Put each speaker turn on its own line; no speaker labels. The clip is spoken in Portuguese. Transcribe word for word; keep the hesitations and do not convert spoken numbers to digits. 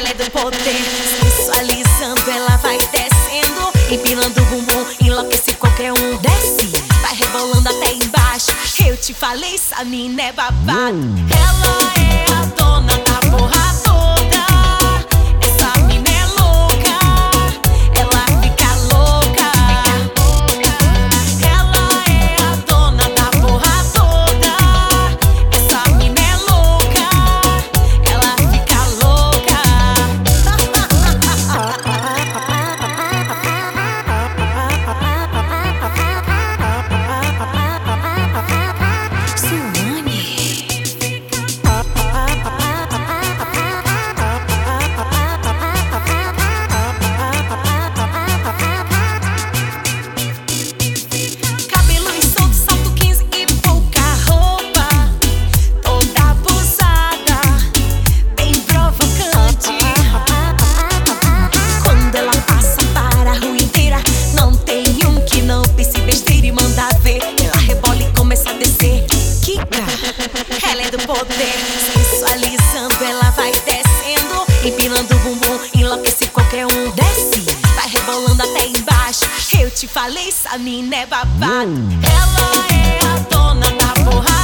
Ela é do poder, sensualizando, ela vai descendo, empinando o bumbum, enlouquece qualquer um. Desce, vai rebolando até embaixo. Eu te falei, essa mina é babado. Ela é a dona da porra toda. Essa mina é louca, ela fica louca. Ela é a dona da porra toda. Essa mina é louca, ela fica louca. Ela é do poder, sensualizando, ela vai descendo, empinando o bumbum, enlouquece qualquer um. Desce, vai rebolando até embaixo. Eu te falei, essa mina é babado. Ela é a dona da porra